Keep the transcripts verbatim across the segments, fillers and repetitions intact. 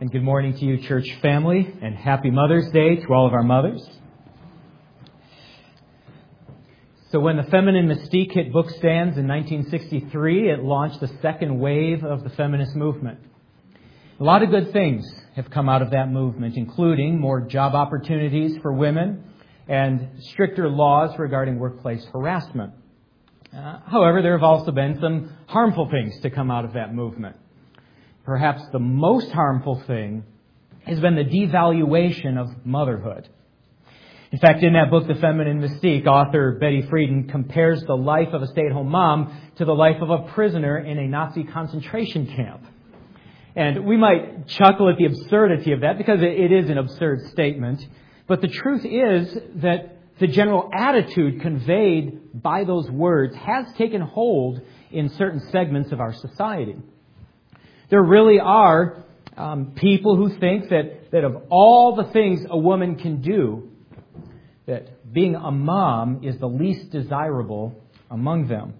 And good morning to you, church family, and happy Mother's Day to all of our mothers. So when the Feminine Mystique hit bookstands in nineteen sixty-three, it launched the second wave of the feminist movement. A lot of good things have come out of that movement, including more job opportunities for women and stricter laws regarding workplace harassment. Uh, however, there have also been some harmful things to come out of that movement. Perhaps the most harmful thing has been the devaluation of motherhood. In fact, in that book, The Feminine Mystique, author Betty Friedan compares the life of a stay-at-home mom to the life of a prisoner in a Nazi concentration camp. And we might chuckle at the absurdity of that because it is an absurd statement. But the truth is that the general attitude conveyed by those words has taken hold in certain segments of our society. There really are um, people who think that, that of all the things a woman can do, that being a mom is the least desirable among them.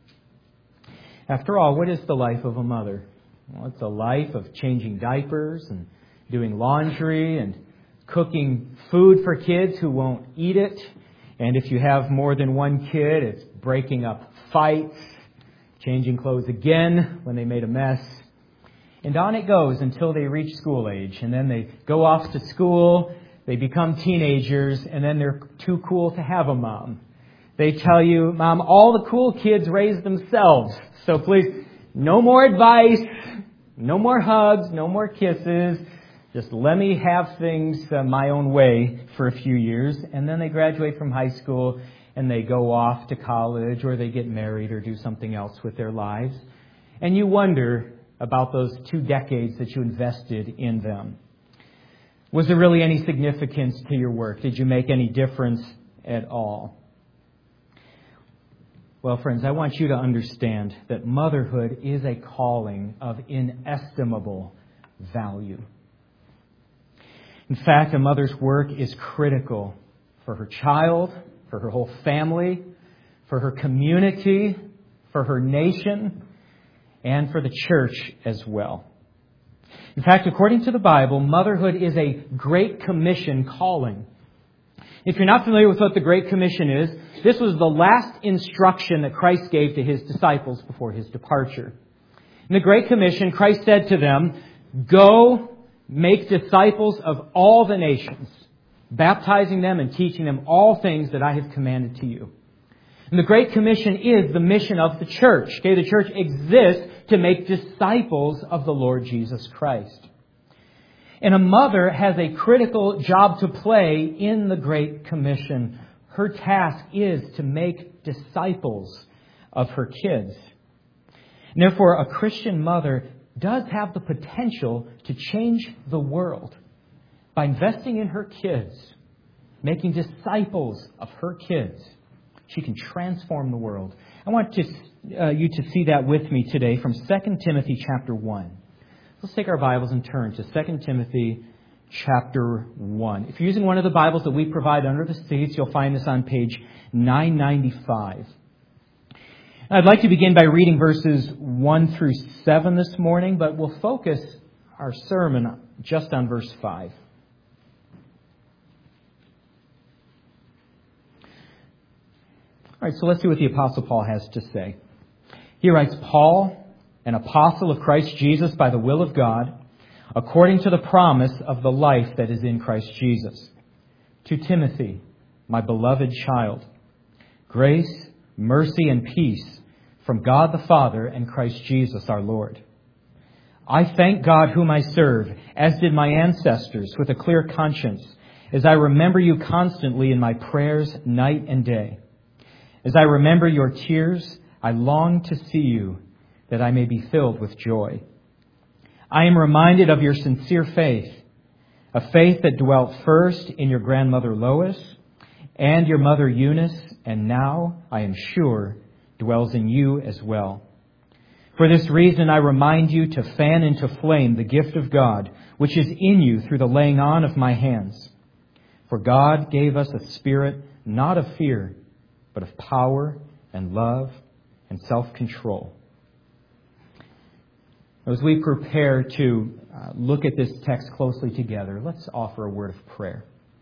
After all, what is the life of a mother? Well, it's a life of changing diapers and doing laundry and cooking food for kids who won't eat it. And if you have more than one kid, it's breaking up fights, changing clothes again when they made a mess. And on it goes until they reach school age. And then they go off to school, they become teenagers, and then they're too cool to have a mom. They tell you, Mom, all the cool kids raise themselves. So please, no more advice, no more hugs, no more kisses. Just let me have things uh, my own way for a few years. And then they graduate from high school and they go off to college or they get married or do something else with their lives. And you wonder about those two decades that you invested in them. Was there really any significance to your work? Did you make any difference at all? Well, friends, I want you to understand that motherhood is a calling of inestimable value. In fact, a mother's work is critical for her child, for her whole family, for her community, for her nation, and for the church as well. In fact, according to the Bible, motherhood is a Great Commission calling. If you're not familiar with what the Great Commission is, this was the last instruction that Christ gave to His disciples before His departure. In the Great Commission, Christ said to them, "Go make disciples of all the nations, baptizing them and teaching them all things that I have commanded to you." And the Great Commission is the mission of the church. Okay, the church exists to make disciples of the Lord Jesus Christ. And a mother has a critical job to play in the Great Commission. Her task is to make disciples of her kids. And therefore, a Christian mother does have the potential to change the world by investing in her kids, making disciples of her kids. She can transform the world. I want to, uh, you to see that with me today from Second Timothy chapter one. Let's take our Bibles and turn to Second Timothy chapter one. If you're using one of the Bibles that we provide under the seats, you'll find this on page nine ninety-five. I'd like to begin by reading verses one through seven this morning, but we'll focus our sermon just on verse five. All right, so let's see what the Apostle Paul has to say. He writes, "Paul, an apostle of Christ Jesus by the will of God, according to the promise of the life that is in Christ Jesus. To Timothy, my beloved child, grace, mercy, and peace from God the Father and Christ Jesus our Lord. I thank God whom I serve, as did my ancestors, with a clear conscience, as I remember you constantly in my prayers night and day. As I remember your tears, I long to see you, that I may be filled with joy. I am reminded of your sincere faith, a faith that dwelt first in your grandmother Lois and your mother Eunice, and now, I am sure, dwells in you as well. For this reason, I remind you to fan into flame the gift of God, which is in you through the laying on of my hands. For God gave us a spirit not of fear, but of power and love and self-control." As we prepare to uh, uh, look at this text closely together, let's offer a word of prayer.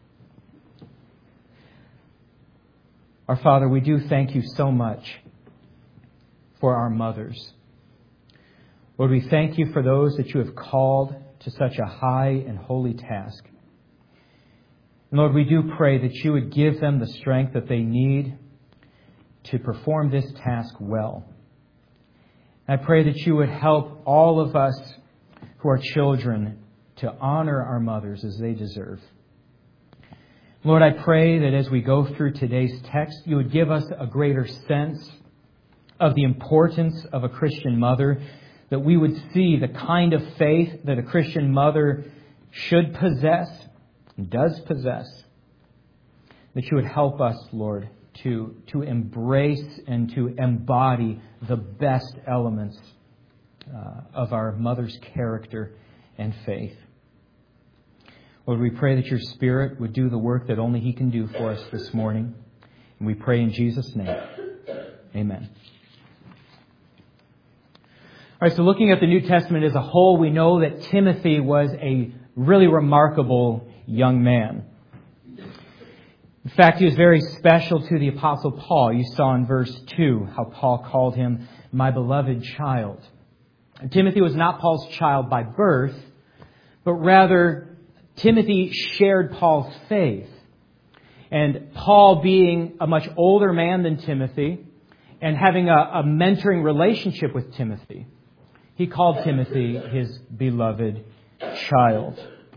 Our Father, we do thank you so much for our mothers. Lord, we thank you for those that you have called to such a high and holy task. And Lord, we do pray that you would give them the strength that they need to perform this task well. I pray that you would help all of us who are children to honor our mothers as they deserve. Lord, I pray that as we go through today's text, you would give us a greater sense of the importance of a Christian mother, that we would see the kind of faith that a Christian mother should possess, and does possess, that you would help us, Lord, to, to embrace and to embody the best elements uh, of our mother's character and faith. Lord, we pray that your Spirit would do the work that only He can do for us this morning. And we pray in Jesus' name. Amen. All right, so looking at the New Testament as a whole, we know that Timothy was a really remarkable young man. In fact, he was very special to the Apostle Paul. You saw in verse two how Paul called him my beloved child. And Timothy was not Paul's child by birth, but rather Timothy shared Paul's faith. And Paul, being a much older man than Timothy and having a, a mentoring relationship with Timothy, he called Timothy his beloved child.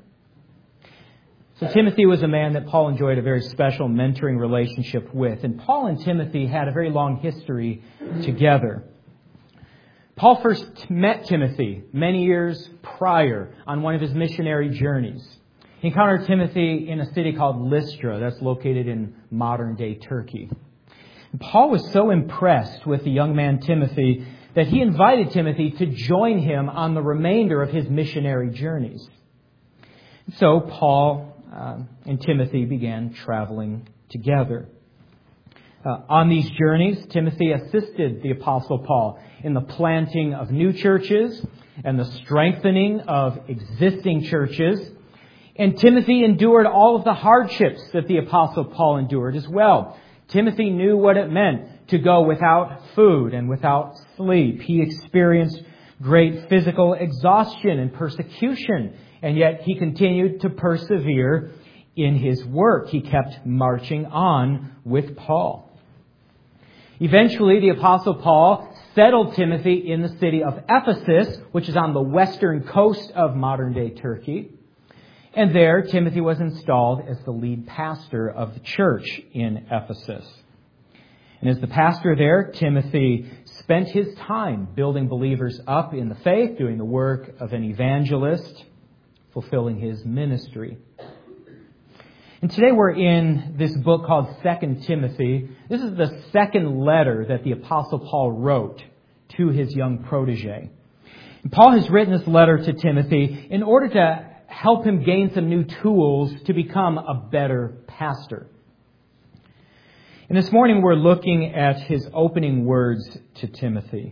So Timothy was a man that Paul enjoyed a very special mentoring relationship with. And Paul and Timothy had a very long history together. Paul first met Timothy many years prior on one of his missionary journeys. He encountered Timothy in a city called Lystra that's located in modern-day Turkey. And Paul was so impressed with the young man Timothy that he invited Timothy to join him on the remainder of his missionary journeys. So Paul uh, and Timothy began traveling together. Uh, on these journeys, Timothy assisted the Apostle Paul in the planting of new churches and the strengthening of existing churches. And Timothy endured all of the hardships that the Apostle Paul endured as well. Timothy knew what it meant to go without food and without sleep. He experienced great physical exhaustion and persecution, and yet he continued to persevere in his work. He kept marching on with Paul. Eventually, the Apostle Paul settled Timothy in the city of Ephesus, which is on the western coast of modern-day Turkey. And there, Timothy was installed as the lead pastor of the church in Ephesus. And as the pastor there, Timothy spent his time building believers up in the faith, doing the work of an evangelist, fulfilling his ministry. And today we're in this book called Second Timothy. This is the second letter that the Apostle Paul wrote to his young protege. And Paul has written this letter to Timothy in order to help him gain some new tools to become a better pastor. And this morning we're looking at his opening words to Timothy.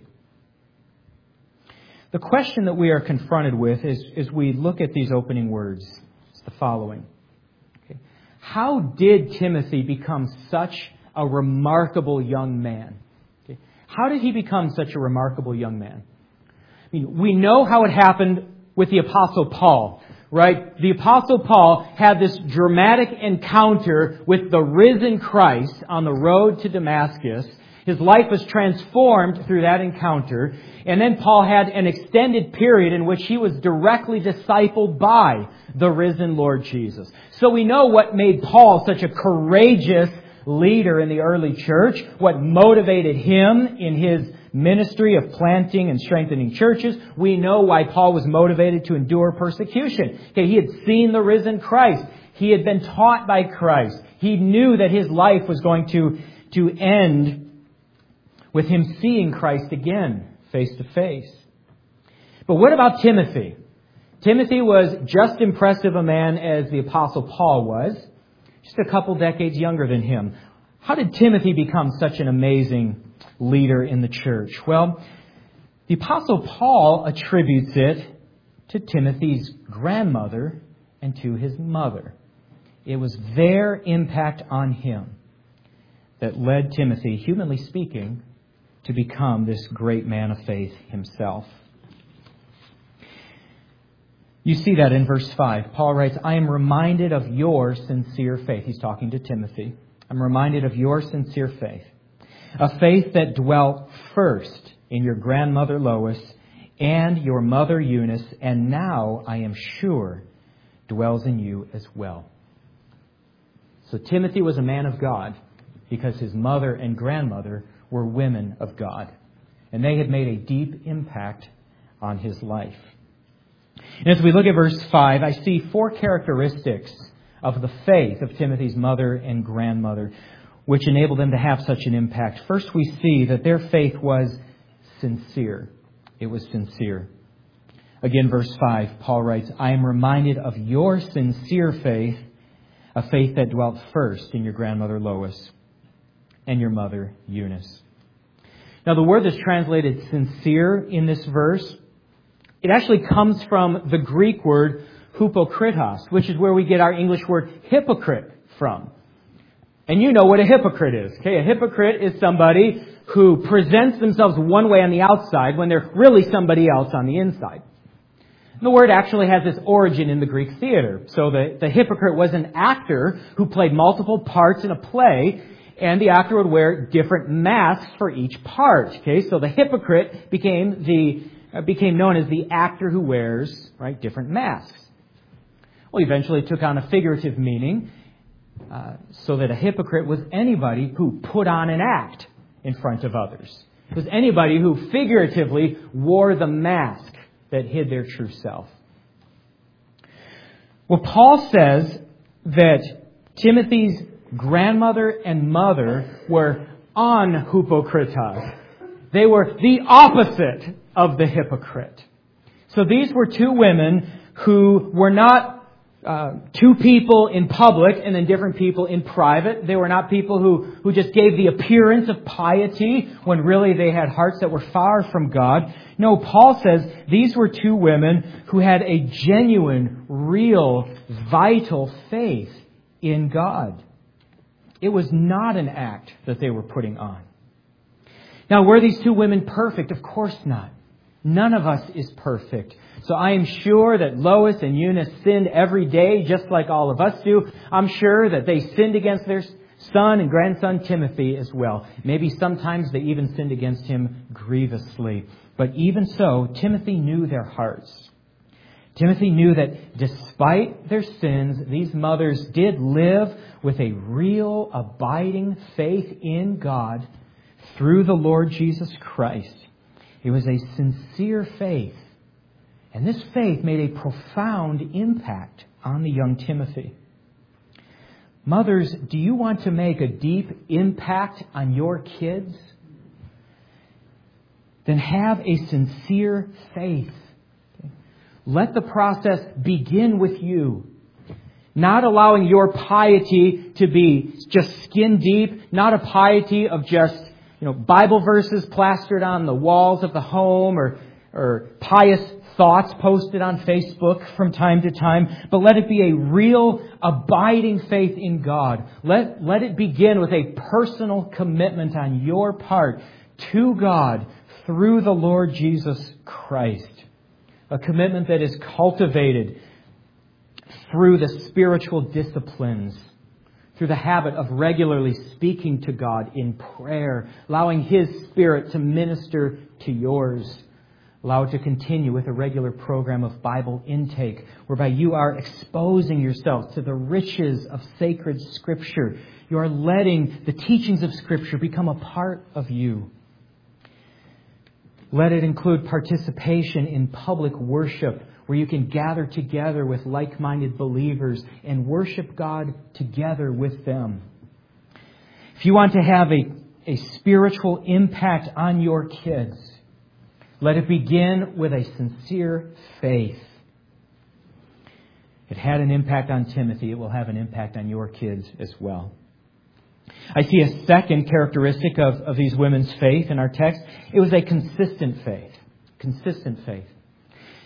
The question that we are confronted with is, as we look at these opening words, is the following. Okay. How did Timothy become such a remarkable young man? Okay. How did he become such a remarkable young man? I mean, we know how it happened with the Apostle Paul. Right? The Apostle Paul had this dramatic encounter with the risen Christ on the road to Damascus. His life was transformed through that encounter. And then Paul had an extended period in which he was directly discipled by the risen Lord Jesus. So we know what made Paul such a courageous leader in the early church, what motivated him in his ministry of planting and strengthening churches. We know why Paul was motivated to endure persecution. Okay, he had seen the risen Christ. He had been taught by Christ. He knew that his life was going to, to end with him seeing Christ again, face to face. But what about Timothy? Timothy was just impressive a man as the Apostle Paul was, just a couple decades younger than him. How did Timothy become such an amazing leader in the church? Well, the Apostle Paul attributes it to Timothy's grandmother and to his mother. It was their impact on him that led Timothy, humanly speaking, to become this great man of faith himself. You see that in verse five. Paul writes, I am reminded of your sincere faith. He's talking to Timothy. I'm reminded of your sincere faith. A faith that dwelt first in your grandmother Lois and your mother Eunice, and now, I am sure, dwells in you as well. So Timothy was a man of God because his mother and grandmother were women of God. And they had made a deep impact on his life. And as we look at verse five, I see four characteristics of the faith of Timothy's mother and grandmother, which enabled them to have such an impact. First, we see that their faith was sincere. It was sincere. Again, verse five, Paul writes, I am reminded of your sincere faith, a faith that dwelt first in your grandmother Lois and your mother Eunice. Now, the word that's translated sincere in this verse, it actually comes from the Greek word hypokritos, which is where we get our English word hypocrite from. And you know what a hypocrite is. Okay, a hypocrite is somebody who presents themselves one way on the outside when they're really somebody else on the inside. And the word actually has its origin in the Greek theater. So the, the hypocrite was an actor who played multiple parts in a play, and the actor would wear different masks for each part. Okay, so the hypocrite became the uh, became known as the actor who wears right different masks. Well, eventually it took on a figurative meaning, uh, so that a hypocrite was anybody who put on an act in front of others. It was anybody who figuratively wore the mask that hid their true self. Well, Paul says that Timothy's grandmother and mother were anhypokritos. They were the opposite of the hypocrite. So these were two women who were not Uh, two people in public and then different people in private. They were not people who, who just gave the appearance of piety when really they had hearts that were far from God. No, Paul says these were two women who had a genuine, real, vital faith in God. It was not an act that they were putting on. Now, were these two women perfect? Of course not. None of us is perfect. So I am sure that Lois and Eunice sinned every day, just like all of us do. I'm sure that they sinned against their son and grandson Timothy as well. Maybe sometimes they even sinned against him grievously. But even so, Timothy knew their hearts. Timothy knew that despite their sins, these mothers did live with a real, abiding faith in God through the Lord Jesus Christ. It was a sincere faith. And this faith made a profound impact on the young Timothy. Mothers, do you want to make a deep impact on your kids? Then have a sincere faith. Let the process begin with you. Not allowing your piety to be just skin deep, not a piety of just You know, Bible verses plastered on the walls of the home or, or pious thoughts posted on Facebook from time to time. But let it be a real, abiding faith in God. Let, let it begin with a personal commitment on your part to God through the Lord Jesus Christ. A commitment that is cultivated through the spiritual disciplines, through the habit of regularly speaking to God in prayer, allowing His Spirit to minister to yours. Allow it to continue with a regular program of Bible intake, whereby you are exposing yourself to the riches of sacred Scripture. You are letting the teachings of Scripture become a part of you. Let it include participation in public worship, where you can gather together with like-minded believers and worship God together with them. If you want to have a, a spiritual impact on your kids, let it begin with a sincere faith. It had an impact on Timothy. It will have an impact on your kids as well. I see a second characteristic of, of these women's faith in our text. It was a consistent faith. Consistent faith.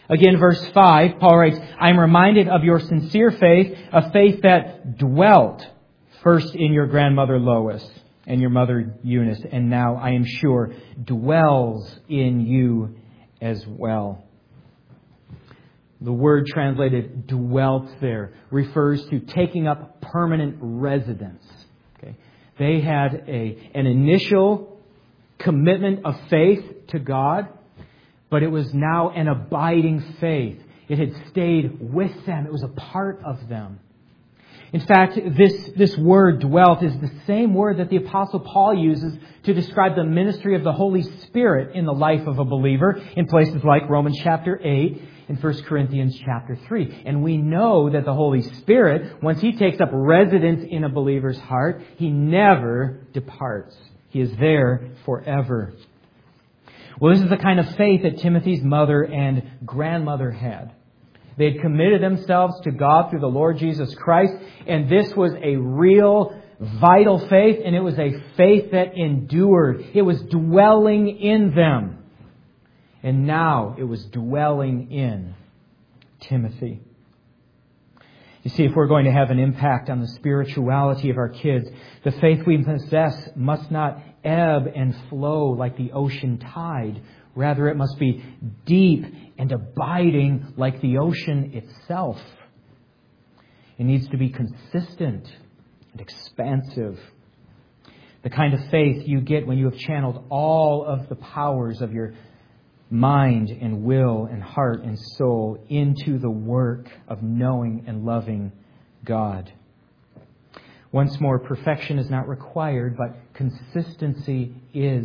Again, verse five, Paul writes, I am reminded of your sincere faith, a faith that dwelt first in your grandmother Lois and your mother Eunice, and now, I am sure, dwells in you as well. The word translated dwelt there refers to taking up permanent residence. Okay? They had a, an initial commitment of faith to God, but it was now an abiding faith. It had stayed with them. It was a part of them. In fact, this, this word dwelt is the same word that the Apostle Paul uses to describe the ministry of the Holy Spirit in the life of a believer in places like Romans chapter eight and First Corinthians chapter three. And we know that the Holy Spirit, once He takes up residence in a believer's heart, He never departs. He is there forever. Well, this is the kind of faith that Timothy's mother and grandmother had. They had committed themselves to God through the Lord Jesus Christ, and this was a real, vital faith, and it was a faith that endured. It was dwelling in them. And now it was dwelling in Timothy. You see, if we're going to have an impact on the spirituality of our kids, the faith we possess must not ebb and flow like the ocean tide. Rather, it must be deep and abiding like the ocean itself. It needs to be consistent and expansive. The kind of faith you get when you have channeled all of the powers of your mind and will and heart and soul into the work of knowing and loving God. Once more, perfection is not required, but consistency is.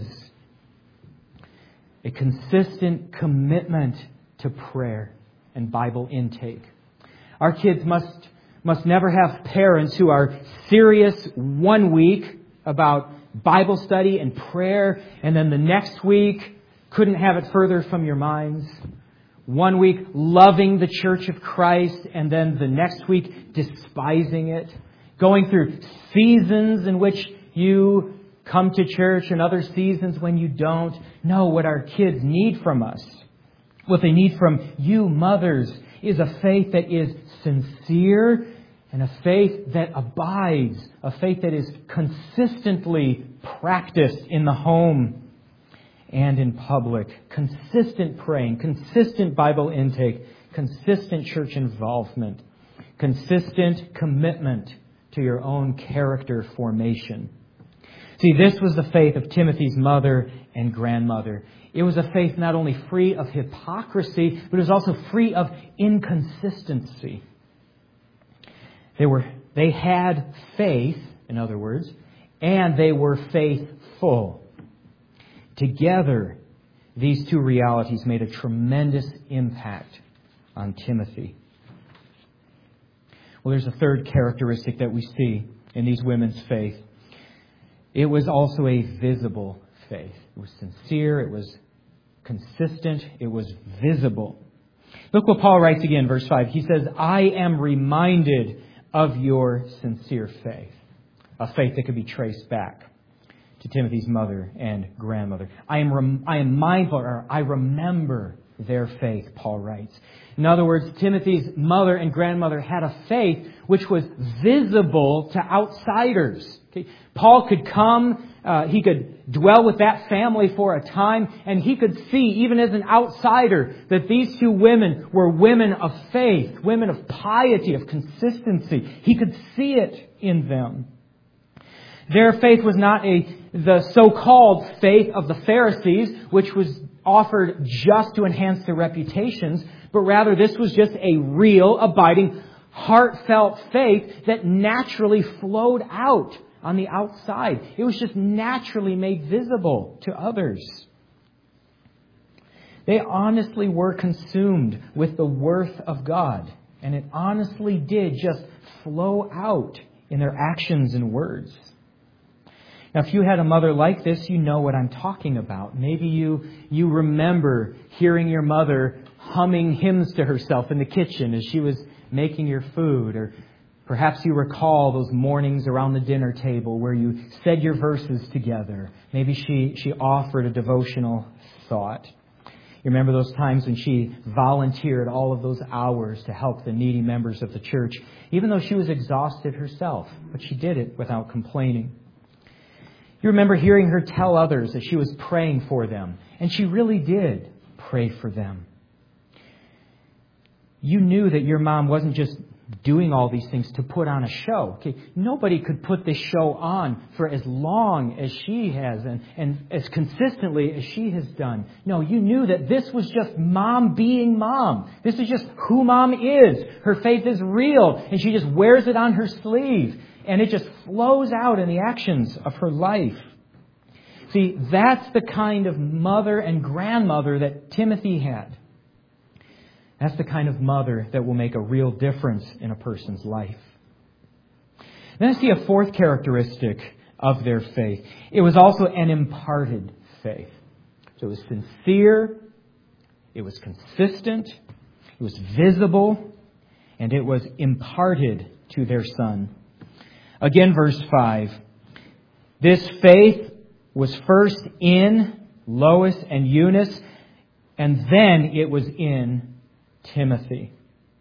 A consistent commitment to prayer and Bible intake. Our kids must, must never have parents who are serious one week about Bible study and prayer, and then the next week couldn't have it further from your minds. One week loving the Church of Christ, and then the next week despising it. Going through seasons in which you come to church and other seasons when you don't. No, what our kids need from us, what they need from you mothers, is a faith that is sincere and a faith that abides, a faith that is consistently practiced in the home and in public. Consistent praying, consistent Bible intake, consistent church involvement, consistent commitment to your own character formation. See, this was the faith of Timothy's mother and grandmother. It was a faith not only free of hypocrisy, but it was also free of inconsistency. They were, they had faith, in other words, and they were faithful. Together, these two realities made a tremendous impact on Timothy. Well, there's a third characteristic that we see in these women's faith. It was also a visible faith. It was sincere. It was consistent. It was visible. Look what Paul writes again, verse five. He says, I am reminded of your sincere faith. A faith that could be traced back to Timothy's mother and grandmother. I am rem- I am mindful, or I remember their faith, Paul writes. In other words, Timothy's mother and grandmother had a faith which was visible to outsiders. Okay? Paul could come, uh, he could dwell with that family for a time, and he could see, even as an outsider, that these two women were women of faith, women of piety, of consistency. He could see it in them. Their faith was not a the so-called faith of the Pharisees, which was offered just to enhance their reputations, but rather this was just a real, abiding, heartfelt faith that naturally flowed out on the outside. It was just naturally made visible to others. They honestly were consumed with the worth of God, and it honestly did just flow out in their actions and words. Now, if you had a mother like this, you know what I'm talking about. Maybe you you remember hearing your mother humming hymns to herself in the kitchen as she was making your food. Or perhaps you recall those mornings around the dinner table where you said your verses together. Maybe she, she offered a devotional thought. You remember those times when she volunteered all of those hours to help the needy members of the church, even though she was exhausted herself, but she did it without complaining. You remember hearing her tell others that she was praying for them, and she really did pray for them. You knew that your mom wasn't just doing all these things to put on a show. Okay, nobody could put this show on for as long as she has and, and as consistently as she has done. No, you knew that this was just mom being mom. This is just who mom is. Her faith is real, and she just wears it on her sleeve, and it just flows out in the actions of her life. See, that's the kind of mother and grandmother that Timothy had. That's the kind of mother that will make a real difference in a person's life. Then I see a fourth characteristic of their faith. It was also an imparted faith. So it was sincere, it was consistent, it was visible, and it was imparted to their son. Again, verse five. This faith was first in Lois and Eunice, and then it was in Timothy.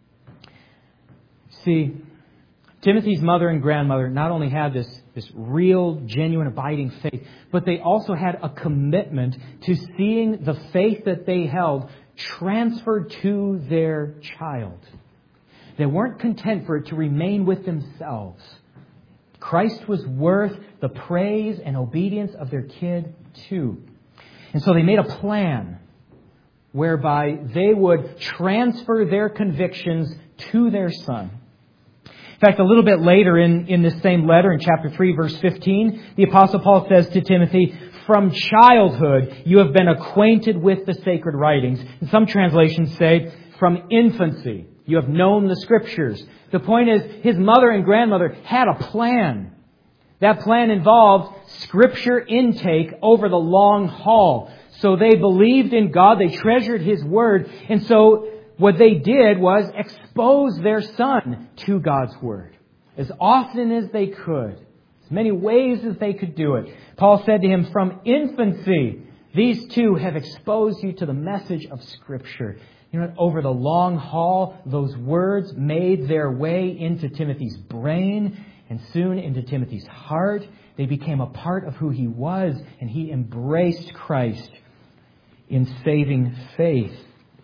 See, Timothy's mother and grandmother not only had this, this real, genuine, abiding faith, but they also had a commitment to seeing the faith that they held transferred to their child. They weren't content for it to remain with themselves. Christ was worth the praise and obedience of their kid too. And so they made a plan whereby they would transfer their convictions to their son. In fact, a little bit later in, in this same letter, in chapter three, verse fifteen, the Apostle Paul says to Timothy, "From childhood you have been acquainted with the sacred writings." And some translations say, "From infancy you have known the Scriptures." The point is, his mother and grandmother had a plan. That plan involved Scripture intake over the long haul. So they believed in God, they treasured His Word, and so what they did was expose their son to God's Word as often as they could, as many ways as they could do it. Paul said to him, "From infancy, these two have exposed you to the message of Scripture." You know, over the long haul, those words made their way into Timothy's brain and soon into Timothy's heart. They became a part of who he was, and he embraced Christ in saving faith.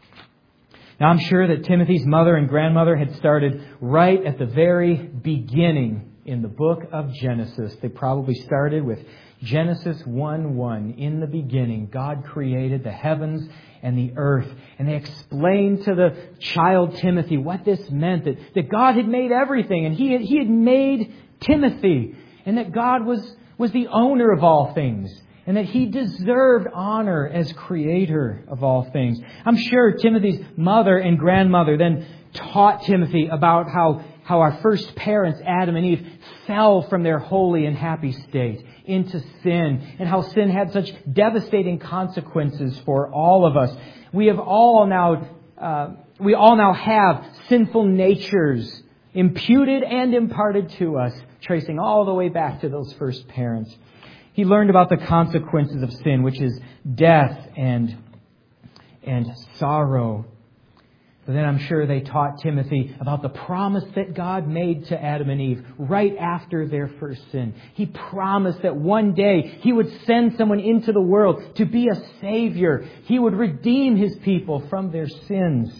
Now, I'm sure that Timothy's mother and grandmother had started right at the very beginning in the book of Genesis. They probably started with Genesis one one. In the beginning, God created the heavens and the earth. And they explained to the child Timothy what this meant, that, that God had made everything, and he had, he had made Timothy, and that God was, was the owner of all things, and that He deserved honor as creator of all things. I'm sure Timothy's mother and grandmother then taught Timothy about how, how our first parents, Adam and Eve, fell from their holy and happy state into sin, and how sin had such devastating consequences for all of us. We have all now, uh, we all now have sinful natures imputed and imparted to us, tracing all the way back to those first parents. He learned about the consequences of sin, which is death and, and sorrow. But then I'm sure they taught Timothy about the promise that God made to Adam and Eve right after their first sin. He promised that one day He would send someone into the world to be a Savior. He would redeem His people from their sins.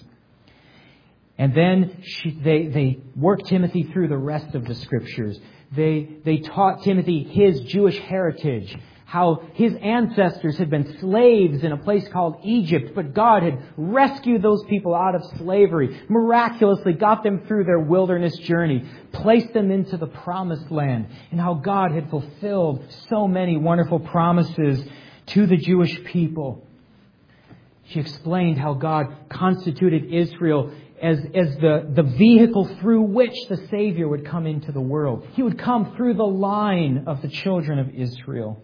And then she, they, they worked Timothy through the rest of the Scriptures. They, they taught Timothy his Jewish heritage, how his ancestors had been slaves in a place called Egypt, but God had rescued those people out of slavery, miraculously got them through their wilderness journey, placed them into the promised land, and how God had fulfilled so many wonderful promises to the Jewish people. She explained how God constituted Israel as, as the, the vehicle through which the Savior would come into the world. He would come through the line of the children of Israel.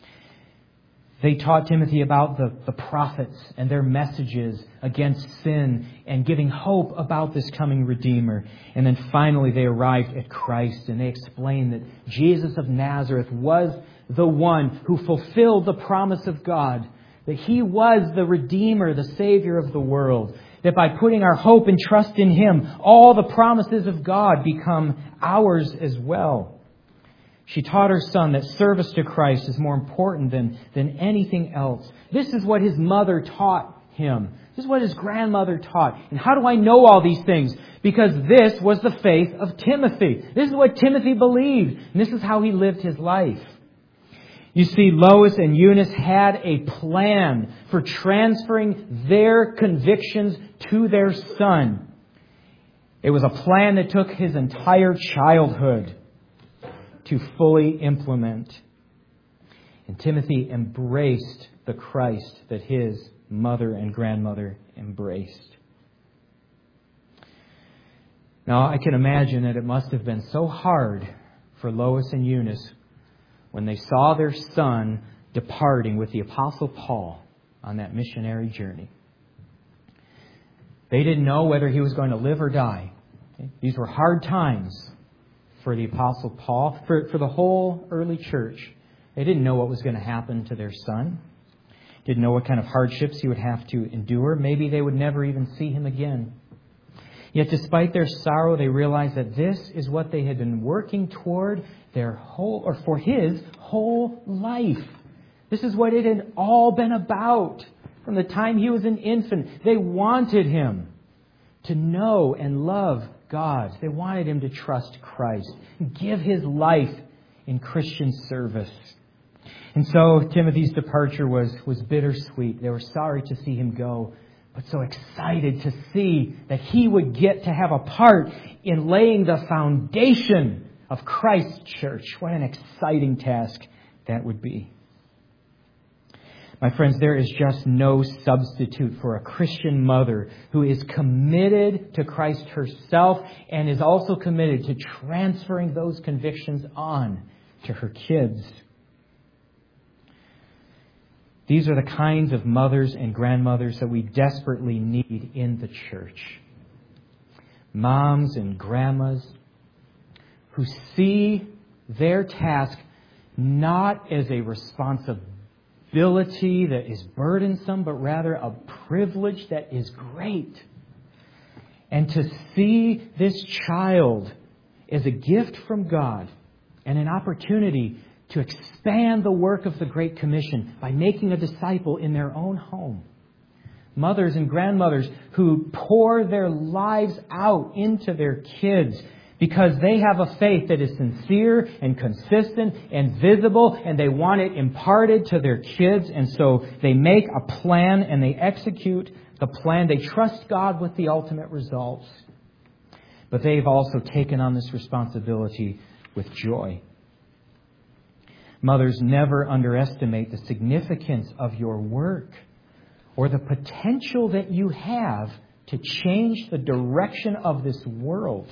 They taught Timothy about the, the prophets and their messages against sin and giving hope about this coming Redeemer. And then finally they arrived at Christ, and they explained that Jesus of Nazareth was the one who fulfilled the promise of God that He was the Redeemer, the Savior of the world. That by putting our hope and trust in Him, all the promises of God become ours as well. She taught her son that service to Christ is more important than, than anything else. This is what his mother taught him. This is what his grandmother taught. And how do I know all these things? Because this was the faith of Timothy. This is what Timothy believed. And this is how he lived his life. You see, Lois and Eunice had a plan for transferring their convictions to their son. It was a plan that took his entire childhood to fully implement. And Timothy embraced the Christ that his mother and grandmother embraced. Now, I can imagine that it must have been so hard for Lois and Eunice when they saw their son departing with the Apostle Paul on that missionary journey. They didn't know whether he was going to live or die. Okay? These were hard times for the Apostle Paul, for, for the whole early church. They didn't know what was going to happen to their son. Didn't know what kind of hardships he would have to endure. Maybe they would never even see him again. Yet despite their sorrow, they realized that this is what they had been working toward their whole, or for his whole life. This is what it had all been about from the time he was an infant. They wanted him to know and love God. They wanted him to trust Christ and give his life in Christian service. And so Timothy's departure was, was bittersweet. They were sorry to see him go, but so excited to see that he would get to have a part in laying the foundation of Christ's church. What an exciting task that would be. My friends, there is just no substitute for a Christian mother who is committed to Christ herself and is also committed to transferring those convictions on to her kids. These are the kinds of mothers and grandmothers that we desperately need in the church. Moms and grandmas who see their task not as a responsibility that is burdensome, but rather a privilege that is great. And to see this child as a gift from God and an opportunity to expand the work of the Great Commission by making a disciple in their own home. Mothers and grandmothers who pour their lives out into their kids because they have a faith that is sincere and consistent and visible, and they want it imparted to their kids. And so they make a plan and they execute the plan. They trust God with the ultimate results. But they've also taken on this responsibility with joy. Mothers, never underestimate the significance of your work or the potential that you have to change the direction of this world.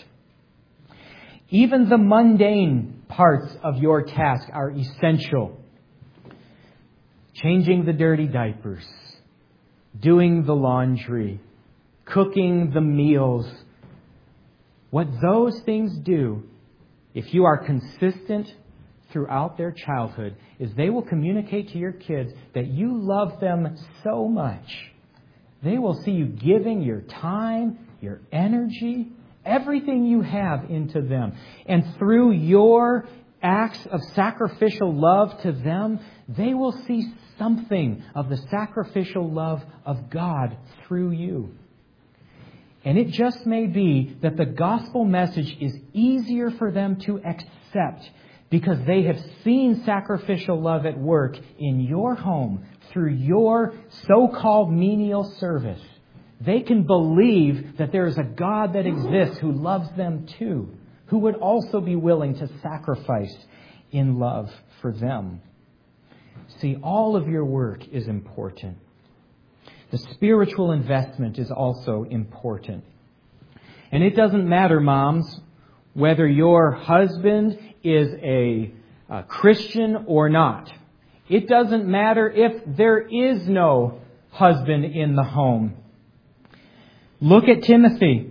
Even the mundane parts of your task are essential. Changing the dirty diapers, doing the laundry, cooking the meals. What those things do, if you are consistent throughout their childhood, is they will communicate to your kids that you love them so much. They will see you giving your time, your energy, everything you have into them. And through your acts of sacrificial love to them, they will see something of the sacrificial love of God through you. And it just may be that the gospel message is easier for them to accept because they have seen sacrificial love at work in your home through your so-called menial service. They can believe that there is a God that exists who loves them too, who would also be willing to sacrifice in love for them. See, all of your work is important. The spiritual investment is also important. And it doesn't matter, moms, whether your husband is a, a Christian or not. It doesn't matter if there is no husband in the home. Look at Timothy.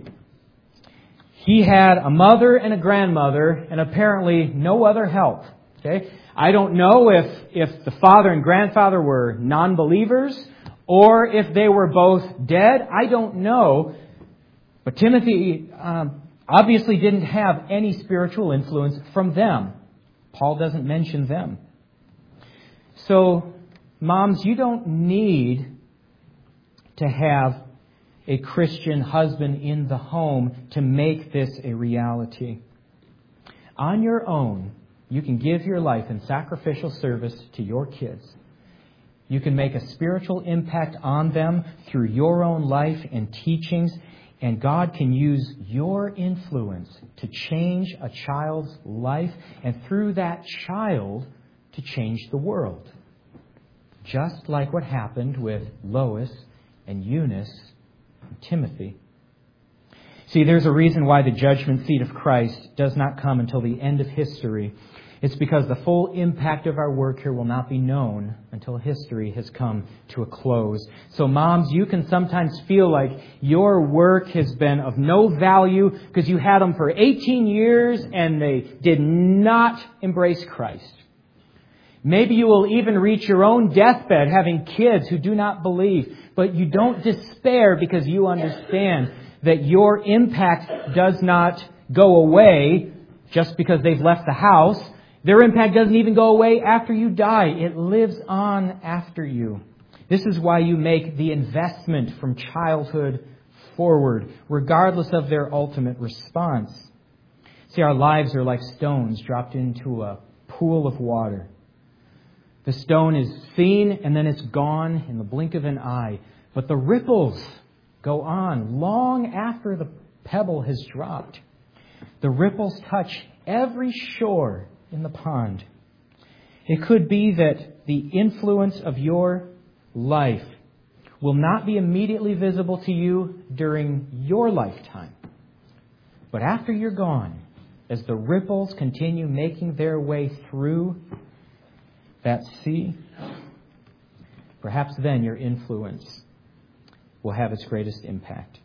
He had a mother and a grandmother and apparently no other help. Okay? I don't know if, if the father and grandfather were non-believers or if they were both dead. I don't know. But Timothy um, obviously didn't have any spiritual influence from them. Paul doesn't mention them. So, moms, you don't need to have a Christian husband in the home to make this a reality. On your own, you can give your life in sacrificial service to your kids. You can make a spiritual impact on them through your own life and teachings, and God can use your influence to change a child's life, and through that child to change the world. Just like what happened with Lois and Eunice and Timothy. See, there's a reason why the judgment seat of Christ does not come until the end of history. It's because the full impact of our work here will not be known until history has come to a close. So moms, you can sometimes feel like your work has been of no value because you had them for eighteen years and they did not embrace Christ. Maybe you will even reach your own deathbed having kids who do not believe. But you don't despair because you understand that your impact does not go away just because they've left the house. Their impact doesn't even go away after you die. It lives on after you. This is why you make the investment from childhood forward, regardless of their ultimate response. See, our lives are like stones dropped into a pool of water. The stone is seen and then it's gone in the blink of an eye. But the ripples go on long after the pebble has dropped. The ripples touch every shore in the pond. It could be that the influence of your life will not be immediately visible to you during your lifetime. But after you're gone, as the ripples continue making their way through that sea, perhaps then your influence will have its greatest impact.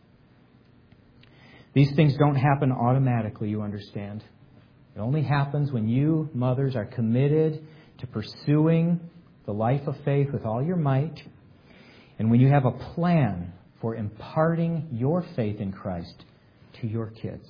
These things don't happen automatically, you understand. It only happens when you, mothers, are committed to pursuing the life of faith with all your might, and when you have a plan for imparting your faith in Christ to your kids.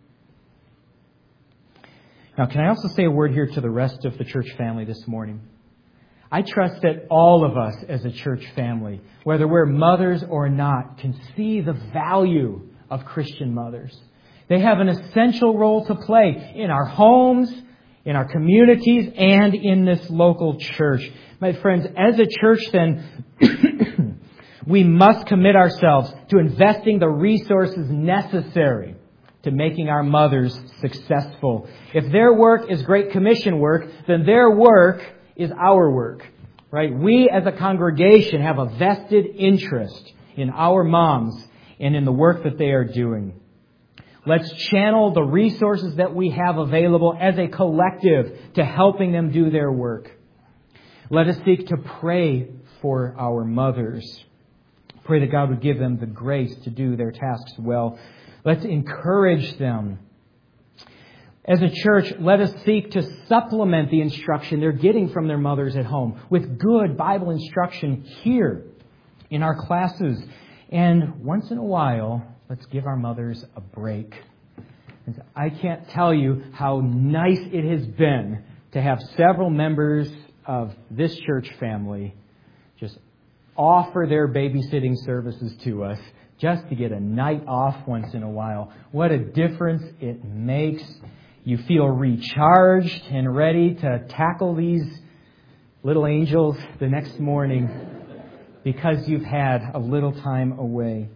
Now, can I also say a word here to the rest of the church family this morning? I trust that all of us as a church family, whether we're mothers or not, can see the value of Christian mothers. They have an essential role to play in our homes, in our communities, and in this local church. My friends, as a church then, we must commit ourselves to investing the resources necessary to making our mothers successful. If their work is Great Commission work, then their work is our work, right? We as a congregation have a vested interest in our moms and in the work that they are doing. Let's channel the resources that we have available as a collective to helping them do their work. Let us seek to pray for our mothers. Pray that God would give them the grace to do their tasks well. Let's encourage them. As a church, let us seek to supplement the instruction they're getting from their mothers at home with good Bible instruction here in our classes. And once in a while, let's give our mothers a break. I can't tell you how nice it has been to have several members of this church family just offer their babysitting services to us just to get a night off once in a while. What a difference it makes. You feel recharged and ready to tackle these little angels the next morning because you've had a little time away.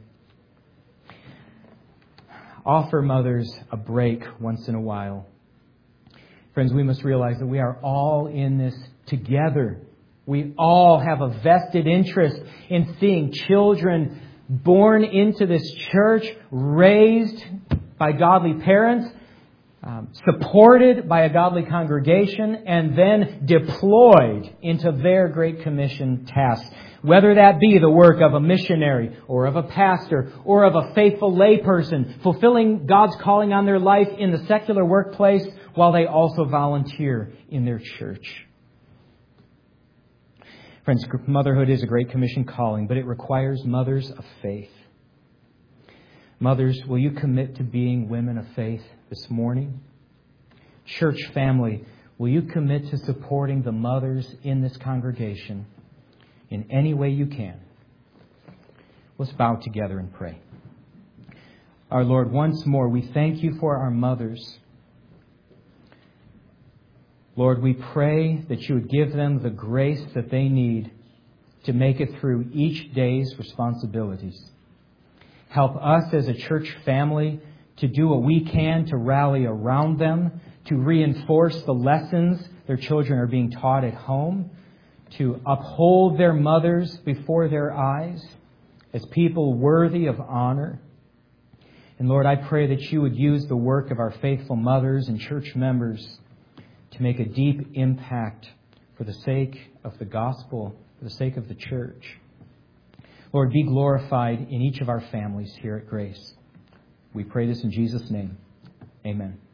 Offer mothers a break once in a while. Friends, we must realize that we are all in this together. We all have a vested interest in seeing children born into this church, raised by godly parents, um, supported by a godly congregation, and then deployed into their Great Commission tasks. Whether that be the work of a missionary or of a pastor or of a faithful layperson, fulfilling God's calling on their life in the secular workplace while they also volunteer in their church. Friends, motherhood is a Great Commission calling, but it requires mothers of faith. Mothers, will you commit to being women of faith this morning? Church family, will you commit to supporting the mothers in this congregation in any way you can? Let's bow together and pray. Our Lord, once more, we thank you for our mothers. Lord, we pray that you would give them the grace that they need to make it through each day's responsibilities. Help us as a church family to do what we can to rally around them, to reinforce the lessons their children are being taught at home, to uphold their mothers before their eyes as people worthy of honor. And Lord, I pray that you would use the work of our faithful mothers and church members to make a deep impact for the sake of the gospel, for the sake of the church. Lord, be glorified in each of our families here at Grace. We pray this in Jesus' name. Amen.